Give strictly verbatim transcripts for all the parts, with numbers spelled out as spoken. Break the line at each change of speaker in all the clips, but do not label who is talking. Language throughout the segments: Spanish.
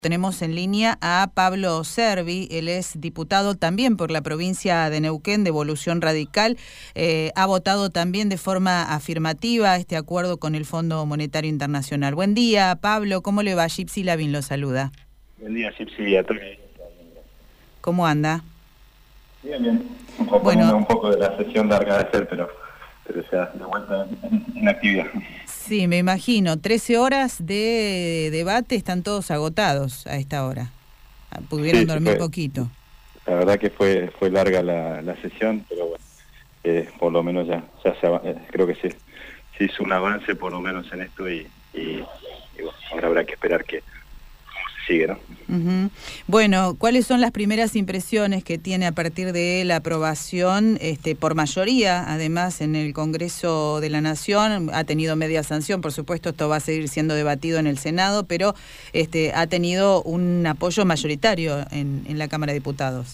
Tenemos en línea a Pablo Cervi, él es diputado también por la provincia de Neuquén de Evolución Radical, eh, ha votado también de forma afirmativa este acuerdo con el Fondo Monetario Internacional. Buen día, Pablo, ¿cómo le va? Gypsy Lavín lo saluda.
Buen día, Gypsy, a todos.
¿Cómo anda?
Bien, bien. Un poco, bueno, un poco de la sesión larga de hacer, pero, pero ya de vuelta en, en actividad.
Sí, me imagino. trece horas de debate, están todos agotados a esta hora. Pudieron
sí,
dormir
fue,
poquito.
La verdad que fue fue larga la, la sesión, pero bueno, eh, por lo menos ya, ya se, eh, creo que se, se hizo un avance por lo menos en esto y, y, y bueno, ahora habrá que esperar que cómo se sigue, ¿no?
Uh-huh. Bueno, ¿cuáles son las primeras impresiones que tiene a partir de la aprobación este, por mayoría, además en el Congreso de la Nación? Ha tenido media sanción, por supuesto, esto va a seguir siendo debatido en el Senado, pero este, ha tenido un apoyo mayoritario en, en la Cámara de Diputados.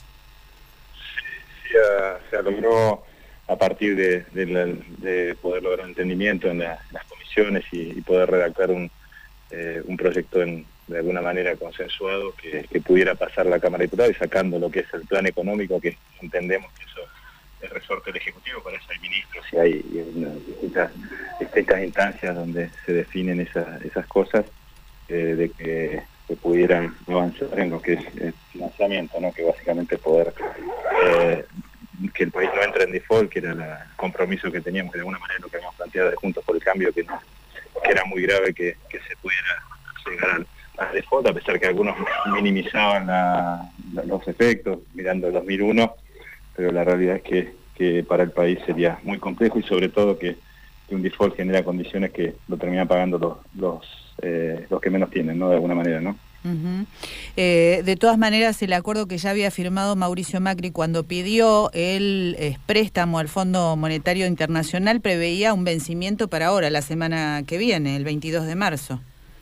Sí, se, se logró a partir de, de, la, de poder lograr entendimiento en, la, en las comisiones y, y poder redactar un, eh, un proyecto en de alguna manera consensuado que, que pudiera pasar la Cámara de Diputados y sacando lo que es el plan económico, que entendemos que eso es resorte del Ejecutivo, para eso hay ministros y hay, y hay una, distintas, distintas instancias donde se definen esas, esas cosas, eh, de que, que pudieran avanzar en lo que es el financiamiento, ¿no? Que básicamente poder eh, que el país no entre en default, que era el compromiso que teníamos, que de alguna manera lo que habíamos planteado de Juntos por el Cambio, que, no, que era muy grave que, que se pudiera llegar al a default, a pesar que algunos minimizaban la, la, los efectos mirando el dos mil uno, pero la realidad es que, que para el país sería muy complejo y sobre todo que, que un default genera condiciones que lo terminan pagando los los, eh, los que menos tienen, ¿no? De alguna manera, ¿no?
Uh-huh. Eh, de todas maneras, el acuerdo que ya había firmado Mauricio Macri cuando pidió el eh, préstamo al Fondo Monetario Internacional preveía un vencimiento para ahora, la semana que viene, el veintidós de marzo.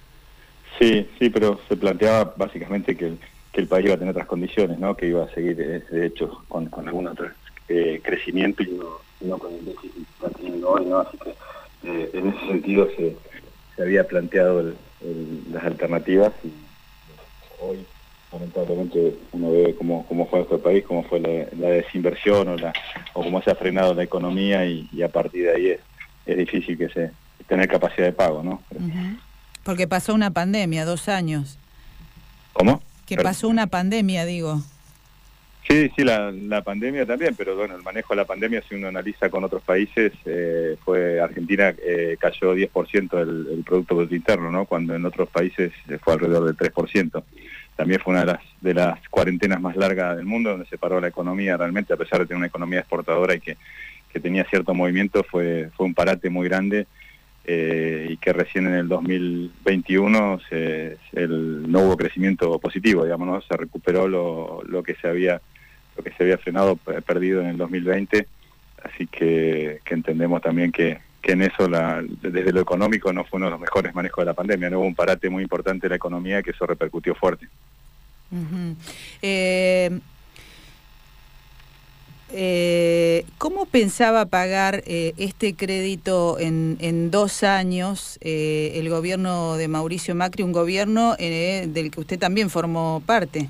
Sí, sí, pero se planteaba básicamente que el, que el país iba a tener otras condiciones, ¿no? Que iba a seguir, de hecho, con, con algún otro eh, crecimiento y no, no con el déficit que está teniendo hoy, ¿no? Así que eh, en ese sentido se, se había planteado el, el, las alternativas y hoy, lamentablemente, uno ve cómo, cómo fue nuestro país, cómo fue la, la desinversión o, la, o cómo se ha frenado la economía y, y a partir de ahí es, es difícil que se tener capacidad de pago, ¿no?
Uh-huh. Porque pasó una pandemia, dos años.
¿Cómo?
Que
Pero,
pasó una pandemia, digo.
Sí, sí, la, la pandemia también, pero bueno, el manejo de la pandemia, si uno analiza con otros países, eh, fue Argentina eh, cayó diez por ciento el, el Producto Bruto Interno, ¿no? Cuando en otros países fue alrededor del tres por ciento. También fue una de las, de las cuarentenas más largas del mundo, donde se paró la economía realmente, a pesar de tener una economía exportadora y que, que tenía cierto movimiento, fue, fue un parate muy grande. Eh, y que recién en el dos mil veintiuno se, el, no hubo crecimiento positivo, digamos, ¿no? Se recuperó lo, lo que se había lo que se había frenado, perdido en el dos mil veinte, así que, que entendemos también que, que en eso, la, desde lo económico, no fue uno de los mejores manejos de la pandemia, no hubo un parate muy importante en la economía que eso repercutió fuerte.
Uh-huh. eh... Eh, ¿Cómo pensaba pagar eh, este crédito en, en dos años eh, el gobierno de Mauricio Macri, un gobierno eh, del que usted también formó parte?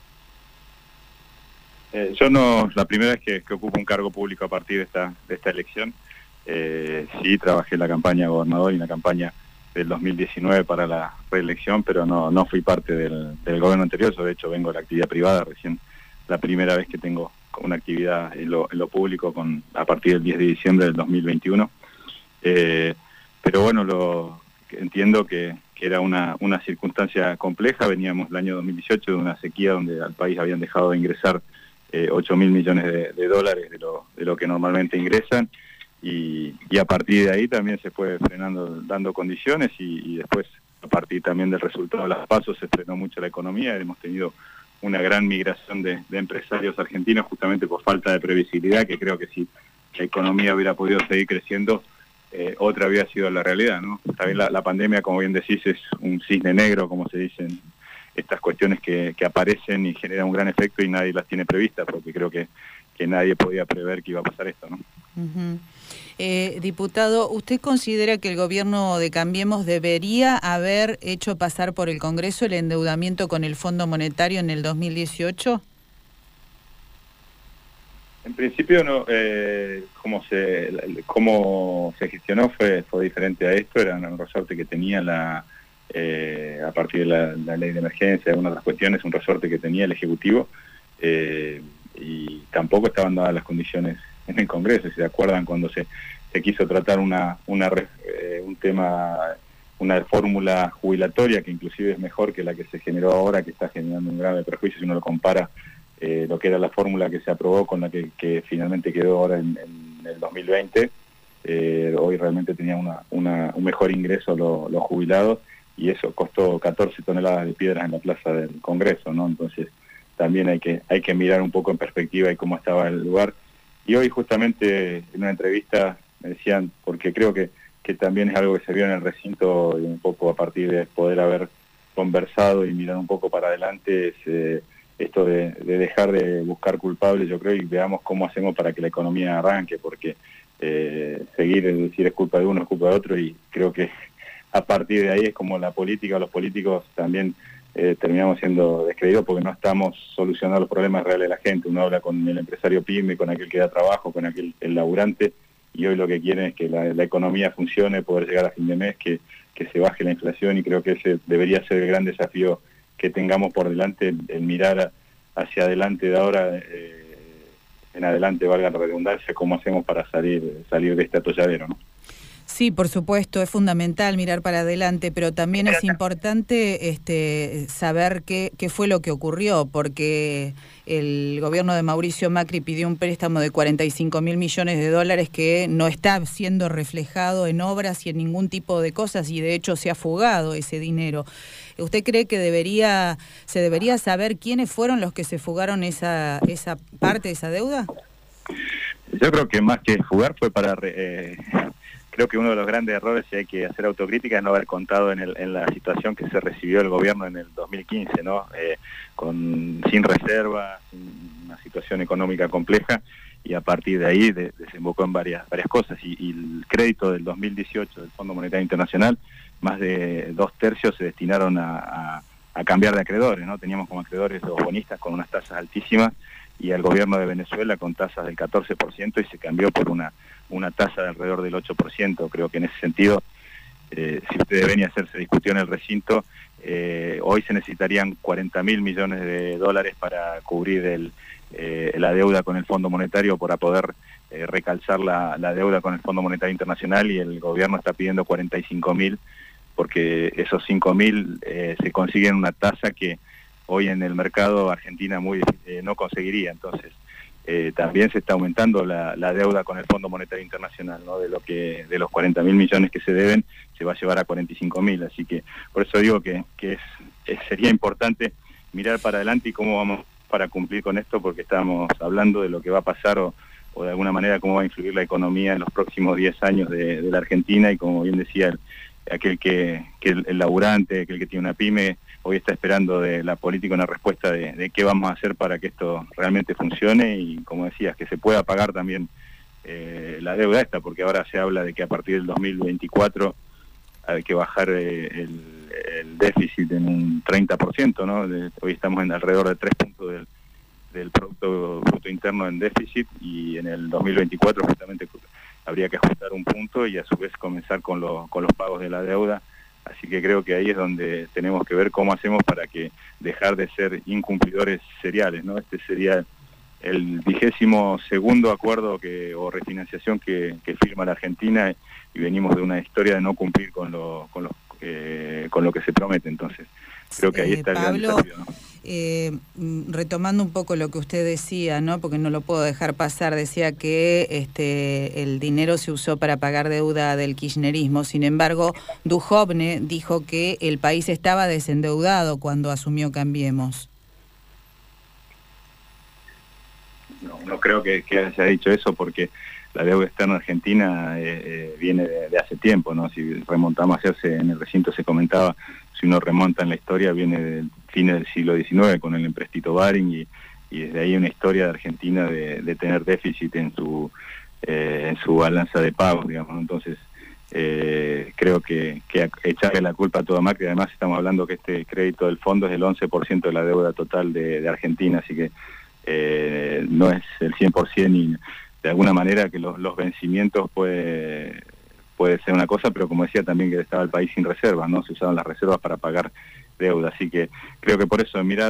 Eh, yo no, la primera vez que, que ocupo un cargo público a partir de esta, de esta elección, eh, sí trabajé en la campaña de gobernador y en la campaña del dos mil diecinueve para la reelección, pero no, no fui parte del, del gobierno anterior. Yo de hecho vengo de la actividad privada, recién la primera vez que tengo una actividad en lo, en lo público con a partir del diez de diciembre del dos mil veintiuno. Eh, pero bueno, lo entiendo que, que era una, una circunstancia compleja. Veníamos el año dos mil dieciocho de una sequía donde al país habían dejado de ingresar eh, ocho mil millones de, de dólares de lo, de lo que normalmente ingresan, y, y a partir de ahí también se fue frenando, dando condiciones, y, y después a partir también del resultado de las PASO se frenó mucho la economía. Hemos tenido una gran migración de, de empresarios argentinos justamente por falta de previsibilidad, que creo que si la economía hubiera podido seguir creciendo, eh, otra había sido la realidad, ¿no? También la, la pandemia, como bien decís, es un cisne negro, como se dicen, estas cuestiones que, que aparecen y generan un gran efecto y nadie las tiene previstas, porque creo que, que nadie podía prever que iba a pasar esto, ¿no?
Uh-huh. Eh, diputado, ¿usted considera que el gobierno de Cambiemos debería haber hecho pasar por el Congreso el endeudamiento con el Fondo Monetario en el dos mil dieciocho?
En principio, no, eh, cómo se cómo se gestionó fue fue diferente a esto. Era un resorte que tenía la eh, a partir de la, la ley de emergencia, algunas de las cuestiones, un resorte que tenía el Ejecutivo, eh, y tampoco estaban dadas las condiciones en el Congreso. Si se acuerdan, cuando se, se quiso tratar una, una eh, un tema, una fórmula jubilatoria que inclusive es mejor que la que se generó ahora, que está generando un grave perjuicio si uno lo compara, eh, lo que era la fórmula que se aprobó con la que, que finalmente quedó ahora en, en el dos mil veinte, eh, hoy realmente tenía una, una, un mejor ingreso los, los jubilados, y eso costó catorce toneladas de piedras en la plaza del Congreso, ¿no? Entonces también hay que, hay que mirar un poco en perspectiva y cómo estaba el lugar. Y hoy justamente en una entrevista me decían, porque creo que, que también es algo que se vio en el recinto, y un poco a partir de poder haber conversado y mirar un poco para adelante, es, eh, esto de, de dejar de buscar culpables, yo creo, y veamos cómo hacemos para que la economía arranque, porque eh, seguir es decir es culpa de uno, es culpa de otro, y creo que a partir de ahí es como la política, los políticos también Eh, terminamos siendo descreídos porque no estamos solucionando los problemas reales de la gente. Uno habla con el empresario pyme, con aquel que da trabajo, con aquel el laburante, y hoy lo que quieren es que la, la economía funcione, poder llegar a fin de mes, que, que se baje la inflación, y creo que ese debería ser el gran desafío que tengamos por delante, el, el mirar hacia adelante de ahora, eh, en adelante, valga la redundancia, cómo hacemos para salir, salir de este atolladero, ¿no?
Sí, por supuesto, es fundamental mirar para adelante, pero también es importante este, saber qué, qué fue lo que ocurrió, porque el gobierno de Mauricio Macri pidió un préstamo de cuarenta y cinco mil millones de dólares que no está siendo reflejado en obras y en ningún tipo de cosas, y de hecho se ha fugado ese dinero. ¿Usted cree que debería se debería saber quiénes fueron los que se fugaron esa, esa parte de esa deuda?
Yo creo que más que fugar fue para... Eh... Creo que uno de los grandes errores, si hay que hacer autocrítica, es no haber contado en, el, en la situación que se recibió el gobierno en el dos mil quince, ¿no? Eh, con, sin reserva, sin una situación económica compleja, y a partir de ahí de, desembocó en varias, varias cosas. Y, y el crédito del dos mil dieciocho del Fondo Monetario Internacional, más de dos tercios se destinaron a, a, a cambiar de acreedores, ¿no? Teníamos como acreedores los bonistas con unas tasas altísimas, y al gobierno de Venezuela con tasas del catorce por ciento, y se cambió por una una tasa de alrededor del ocho por ciento. Creo que en ese sentido, eh, si ustedes ven y hacer, se discutió en el recinto, eh, hoy se necesitarían cuarenta mil millones de dólares para cubrir el, eh, la deuda con el Fondo Monetario, para poder eh, recalzar la, la deuda con el Fondo Monetario Internacional, y el gobierno está pidiendo cuarenta y cinco mil, porque esos cinco mil eh, se consiguen una tasa que hoy en el mercado Argentina muy eh, no conseguiría. Entonces, Eh, también se está aumentando la, la deuda con el Fondo Monetario Internacional, ¿no? De lo que de los cuarenta mil millones que se deben, se va a llevar a cuarenta y cinco mil, así que por eso digo que, que es, es, sería importante mirar para adelante y cómo vamos para cumplir con esto, porque estamos hablando de lo que va a pasar, o, o de alguna manera cómo va a influir la economía en los próximos diez años de, de la Argentina, y como bien decía el, aquel que, que el, el laburante, aquel que tiene una pyme, hoy está esperando de la política una respuesta de, de qué vamos a hacer para que esto realmente funcione, y como decías, que se pueda pagar también eh, la deuda esta, porque ahora se habla de que a partir del dos mil veinticuatro hay que bajar eh, el, el déficit en un treinta por ciento, ¿no? De, hoy estamos en alrededor de tres puntos del, del Producto Bruto Interno en déficit, y en el dos mil veinticuatro justamente habría que ajustar un punto y a su vez comenzar con, lo, con los pagos de la deuda. Así que creo que ahí es donde tenemos que ver cómo hacemos para que dejar de ser incumplidores seriales, ¿no? Este sería el vigésimo segundo acuerdo que, o refinanciación que, que firma la Argentina, y venimos de una historia de no cumplir con lo, con lo, eh, con lo que se promete. Entonces creo que ahí
eh,
está el
Pablo,
gran desafío, ¿no?
Eh, retomando un poco lo que usted decía, ¿no? Porque no lo puedo dejar pasar, decía que este el dinero se usó para pagar deuda del kirchnerismo. Sin embargo, Duhovne dijo que el país estaba desendeudado cuando asumió Cambiemos.
No, no creo que, que se haya dicho eso, porque la deuda externa argentina eh, eh, viene de, de hace tiempo, ¿no? Si remontamos a hacerse, en el recinto se comentaba, si uno remonta en la historia, viene del fin del siglo diecinueve con el empréstito Baring, y, y desde ahí una historia de Argentina de, de tener déficit en su eh, en su balanza de pagos, digamos, ¿no? Entonces, eh, creo que, que echarle la culpa a todo a Macri, además estamos hablando que este crédito del fondo es el once por ciento de la deuda total de, de Argentina, así que eh, no es el cien por ciento y de alguna manera que los, los vencimientos puede, puede ser una cosa, pero como decía también que estaba el país sin reservas, ¿no? Se usaban las reservas para pagar deuda, así que creo que por eso mirar,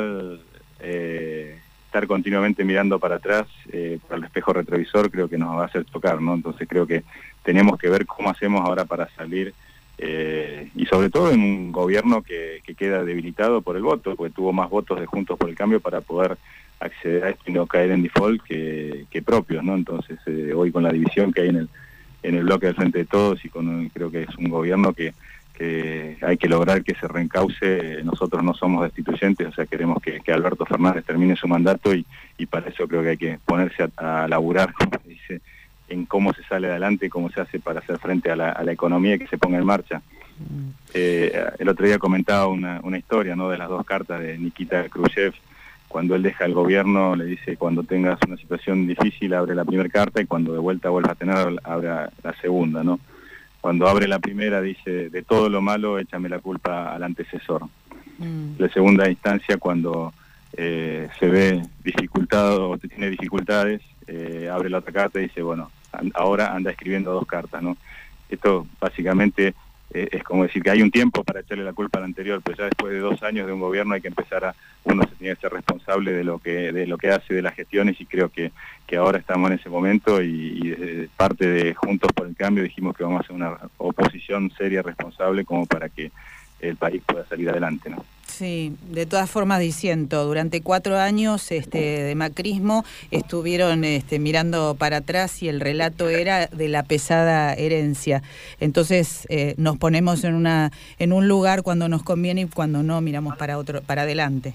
eh, estar continuamente mirando para atrás, eh, por el espejo retrovisor, creo que nos va a hacer tocar, ¿no? Entonces creo que tenemos que ver cómo hacemos ahora para salir, eh, y sobre todo en un gobierno que, que queda debilitado por el voto, porque tuvo más votos de Juntos por el Cambio para poder acceder a esto y no caer en default que, que propios, ¿no? Entonces eh, hoy con la división que hay en el en el bloque del Frente de Todos y con creo que es un gobierno que, que hay que lograr que se reencauce. Nosotros no somos destituyentes, o sea, queremos que, que Alberto Fernández termine su mandato y, y para eso creo que hay que ponerse a, a laburar, como se dice, en cómo se sale adelante y cómo se hace para hacer frente a la, a la economía y que se ponga en marcha. Eh, el otro día comentaba una, una historia, ¿no?, de las dos cartas de Nikita Khrushchev. Cuando él deja el gobierno, le dice, cuando tengas una situación difícil, abre la primera carta, y cuando de vuelta vuelvas a tener, abre la segunda, ¿no? Cuando abre la primera, dice, de todo lo malo, échame la culpa al antecesor. Mm. La segunda instancia, cuando eh, se ve dificultado o tiene dificultades, eh, abre la otra carta y dice, bueno, an ahora anda escribiendo dos cartas, ¿no? Esto básicamente eh, es como decir que hay un tiempo para echarle la culpa al anterior, pero ya después de dos años de un gobierno hay que empezar a, uno se tiene que ser responsable de lo que de lo que hace, de las gestiones, y creo que, que ahora estamos en ese momento y, y desde parte de Juntos por el Cambio dijimos que vamos a hacer una oposición seria, responsable, como para que el país pueda salir adelante, ¿no?
Sí, de todas formas diciendo, durante cuatro años este, de macrismo estuvieron este, mirando para atrás y el relato era de la pesada herencia. Entonces eh, nos ponemos en una en un lugar cuando nos conviene y cuando no miramos para otro para adelante.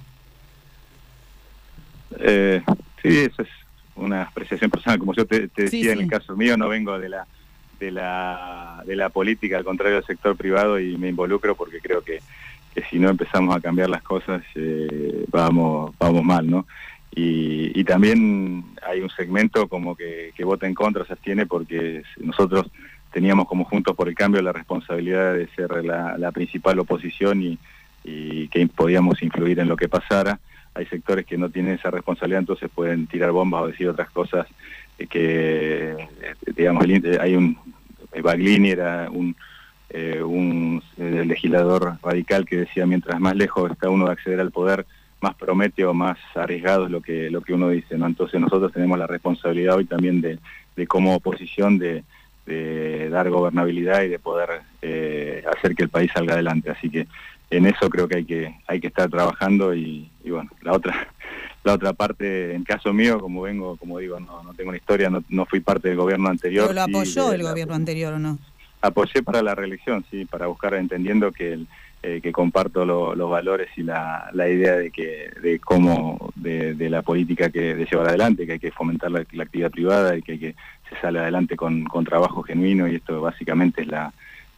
Eh, sí, eso es una apreciación personal. Como yo te, te decía, sí, sí. En el caso mío no vengo de la de la de la política, al contrario del sector privado, y me involucro porque creo que que si no empezamos a cambiar las cosas eh, vamos vamos mal, ¿no? Y, y también hay un segmento como que, que vota en contra, se abstiene, porque nosotros teníamos como Juntos por el Cambio la responsabilidad de ser la, la principal oposición y, y que podíamos influir en lo que pasara. Hay sectores que no tienen esa responsabilidad, entonces pueden tirar bombas o decir otras cosas eh, que, digamos, hay un... Baglini era un... Eh, un eh, legislador radical que decía, mientras más lejos está uno de acceder al poder, más promete o más arriesgado es lo que lo que uno dice, ¿no? Entonces nosotros tenemos la responsabilidad hoy también de, de como oposición de, de dar gobernabilidad y de poder eh, hacer que el país salga adelante, así que en eso creo que hay que hay que estar trabajando y, y bueno, la otra la otra parte, en caso mío, como vengo, como digo, no, no tengo una historia, no, no fui parte del gobierno anterior.
¿Pero lo apoyó
sí,
el
la,
gobierno anterior o no?
Apoyé para la reelección, sí, para buscar, entendiendo que el, eh, que comparto lo, los valores y la, la idea de que de cómo de, de la política que de llevar adelante, que hay que fomentar la, la actividad privada y que, que se sale adelante con, con trabajo genuino, y esto básicamente es la,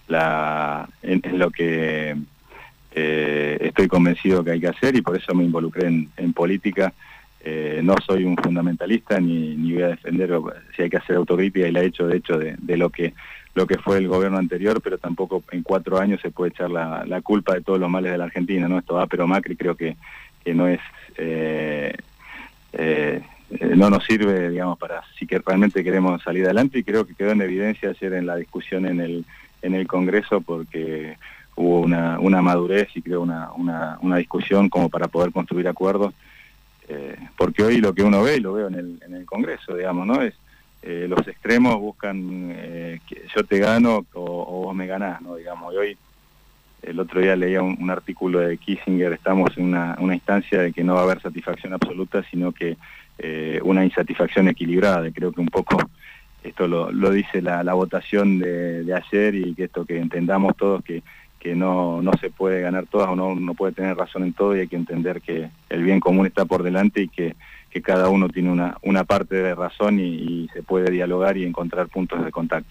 la en, en lo que eh, estoy convencido que hay que hacer, y por eso me involucré en, en política. Eh, no soy un fundamentalista ni, ni voy a defender si hay que hacer autocrítica, y la he hecho de hecho de, de lo que lo que fue el gobierno anterior, pero tampoco en cuatro años se puede echar la, la culpa de todos los males de la Argentina, ¿no? Esto va, pero Macri creo que, que no es eh, eh, no nos sirve, digamos, para si que realmente queremos salir adelante, y creo que quedó en evidencia ayer en la discusión en el en el Congreso, porque hubo una, una madurez y creo una, una, una discusión como para poder construir acuerdos, eh, porque hoy lo que uno ve, y lo veo en el, en el Congreso, digamos, ¿no? Es Eh, los extremos buscan eh, que yo te gano o, o vos me ganás, ¿no? Digamos, y hoy, el otro día leía un, un artículo de Kissinger, estamos en una, una instancia de que no va a haber satisfacción absoluta, sino que eh, una insatisfacción equilibrada. Y creo que un poco esto lo, lo dice la, la votación de, de ayer, y que esto que entendamos todos que, que no, no se puede ganar todas, o no, no puede tener razón en todo, y hay que entender que el bien común está por delante y que que cada uno tiene una, una parte de razón y, y se puede dialogar y encontrar puntos de contacto, ¿no?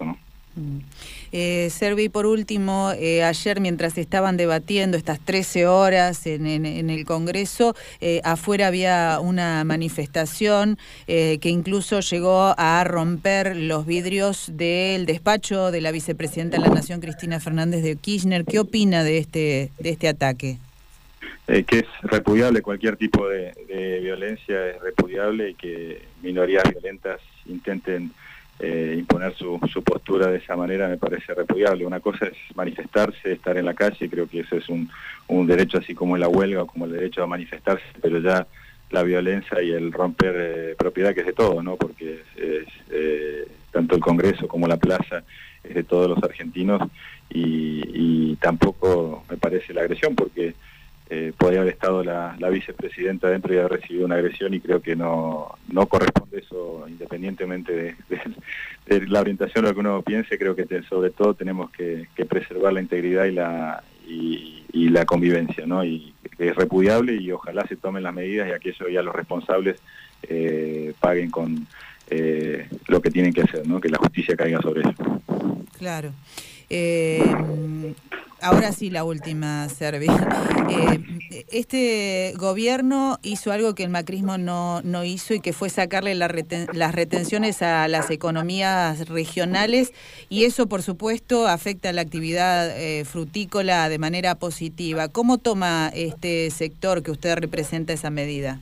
Eh, Servi, por último, eh, ayer mientras estaban debatiendo estas trece horas en, en, en el Congreso, eh, afuera había una manifestación eh, que incluso llegó a romper los vidrios del despacho de la vicepresidenta de la Nación, Cristina Fernández de Kirchner. ¿Qué opina de este, de este ataque?
Eh, que es repudiable, cualquier tipo de, de violencia es repudiable, y que minorías violentas intenten Eh, imponer su, su postura de esa manera me parece repudiable. Una cosa es manifestarse, estar en la calle, creo que eso es un, un derecho, así como la huelga o como el derecho a manifestarse, pero ya la violencia y el romper eh, propiedad, que es de todo, ¿no? Porque es, es, eh, tanto el Congreso como la plaza es de todos los argentinos, y, y tampoco me parece la agresión, porque Eh, podría haber estado la, la vicepresidenta dentro y haber recibido una agresión, y creo que no, no corresponde eso, independientemente de, de, de la orientación o lo que uno piense. Creo que te, sobre todo tenemos que, que preservar la integridad y la y, y la convivencia, ¿no? Y que es repudiable, y ojalá se tomen las medidas y aquellos ya los responsables eh, paguen con eh, lo que tienen que hacer, ¿no? Que la justicia caiga sobre eso.
Claro. Eh, ahora sí, la última, Servi. Eh, este gobierno hizo algo que el macrismo no, no hizo, y que fue sacarle la reten las retenciones a las economías regionales, y eso, por supuesto, afecta a la actividad eh, frutícola de manera positiva. ¿Cómo toma este sector que usted representa esa medida?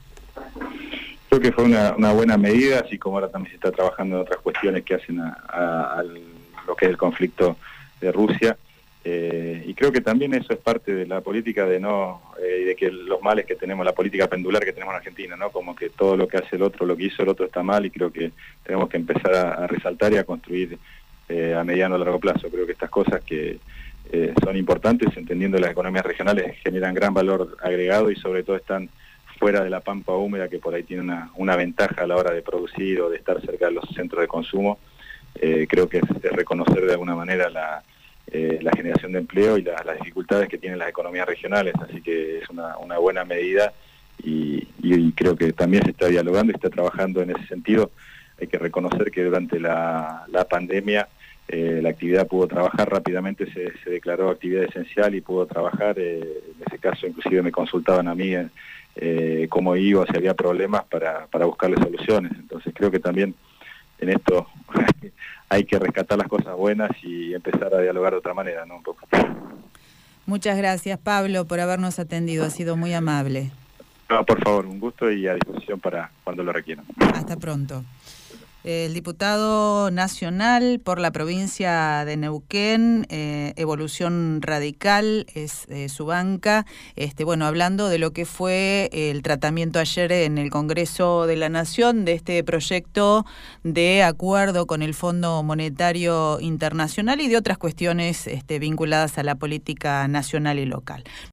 Creo que fue una, una buena medida, así como ahora también se está trabajando en otras cuestiones que hacen a, a, a lo que es el conflicto de Rusia, eh, y creo que también eso es parte de la política de no eh, de que los males que tenemos, la política pendular que tenemos en Argentina, ¿no? Como que todo lo que hace el otro, lo que hizo el otro está mal, y creo que tenemos que empezar a, a resaltar y a construir eh, a mediano o largo plazo. Creo que estas cosas que eh, son importantes, entendiendo las economías regionales, generan gran valor agregado, y sobre todo están fuera de la pampa húmeda, que por ahí tiene una, una ventaja a la hora de producir o de estar cerca de los centros de consumo. Eh, creo que es, es reconocer de alguna manera la, eh, la generación de empleo y la, las dificultades que tienen las economías regionales, así que es una, una buena medida, y, y creo que también se está dialogando y está trabajando en ese sentido. Hay que reconocer que durante la, la pandemia eh, la actividad pudo trabajar rápidamente, se, se declaró actividad esencial y pudo trabajar. Eh, en ese caso inclusive me consultaban a mí eh, cómo iba, si había problemas, para, para buscarle soluciones. Entonces creo que también en esto hay que rescatar las cosas buenas y empezar a dialogar de otra manera, ¿no? Un poco.
Muchas gracias, Pablo, por habernos atendido. Ha sido muy amable.
No, por favor, un gusto, y a disposición para cuando lo requieran.
Hasta pronto. El diputado nacional por la provincia de Neuquén, eh, Evolución Radical, es eh, su banca. Este, bueno, hablando de lo que fue el tratamiento ayer en el Congreso de la Nación de este proyecto de acuerdo con el Fondo Monetario Internacional y de otras cuestiones este, vinculadas a la política nacional y local.